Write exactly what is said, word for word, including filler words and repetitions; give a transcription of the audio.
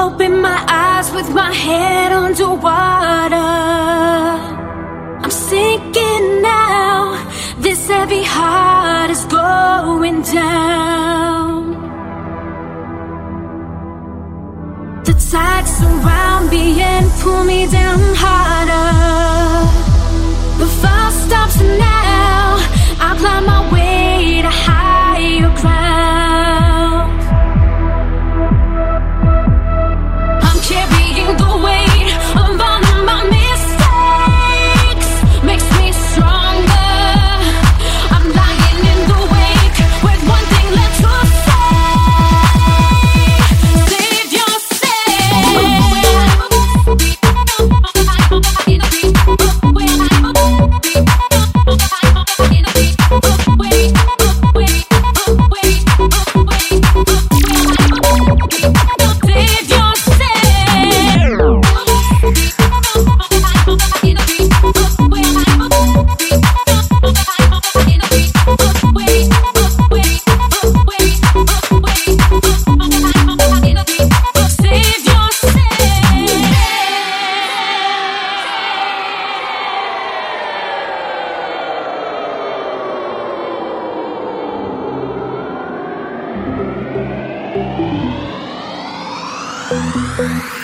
Open my eyes with my head underwater. I'm sinking now. This heavy heart is going down. The tides surround me and pull me down harder. The fall stops now. I climb my way to higher ground. I'm carrying the weight of all of my mistakes. Makes me stronger. I'm lying in the wake with one thing left to say. Save yourself.